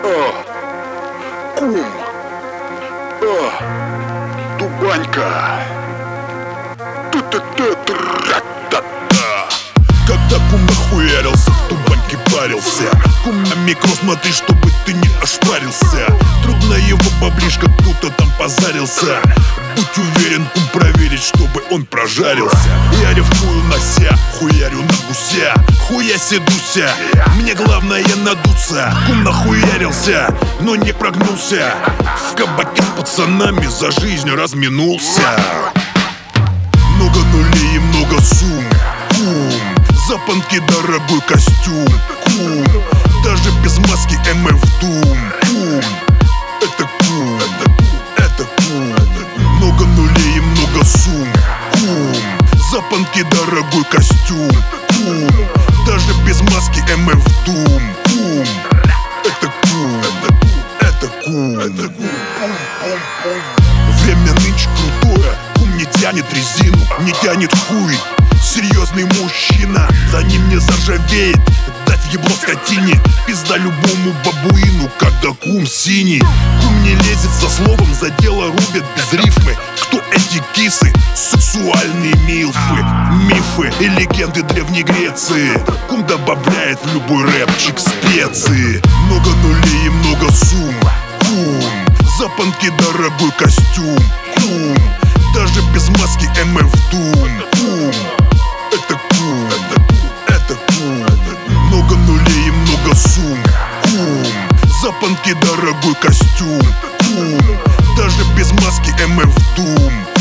Кум, Тубанька. Когда кум нахуярился, в Тубаньке парился. Кум на микро смотри, чтобы ты не ошпарился. Трудно его баблиш, как будто там позарился. Будь уверен, кум проверить, чтобы он прожарился. Я рифмую на ся, хуярю на гуся. Хуя седуся, мне главное надуться. Кум нахуярился, но не прогнулся. В кабаке с пацанами за жизнь разминулся. Много нулей и много сумм. Кум, запонки дорогой костюм. Кум, даже без маски МФ Дум. Кум, это кум, это кум. Много нулей и много сумм. Кум, запонки дорогой костюм. Кум, даже без маски МФ Дум. Кум, это кум, это кум, это кум. Время нынче крутое, кум не тянет резину, не тянет хуй. Серьезный мужчина, за ним не заржавеет. Дать в ебло скотине, пизда любому бабуину, когда кум синий. Кум не лезет со словом, за дело рубят без рифмы. Кто эти кисы? Сексуальные милфы, мифы и легенды Древней Греции. Кум добавляет в любой рэпчик специи. Много нулей и много сумм. Кум, запонки дорогой костюм. Кум, даже без маски МФ Дум. Кум, это кум, это кум. Много нулей и много сумм. Кум, запонки дорогой костюм. Кум, даже без маски МФ Дум.